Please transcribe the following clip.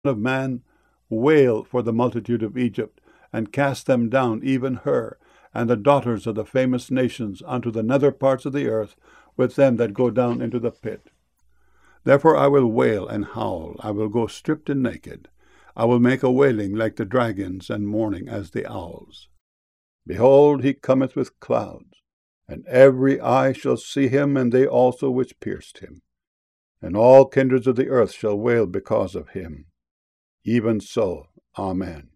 of man, wail for the multitude of Egypt, and cast them down, even her, and the daughters of the famous nations, unto the nether parts of the earth, with them that go down into the pit. Therefore I will wail and howl, I will go stripped and naked. I will make a wailing like the dragons, and mourning as the owls. Behold, he cometh with clouds, and every eye shall see him, and they also which pierced him. And all kindreds of the earth shall wail because of him. Even so, Amen.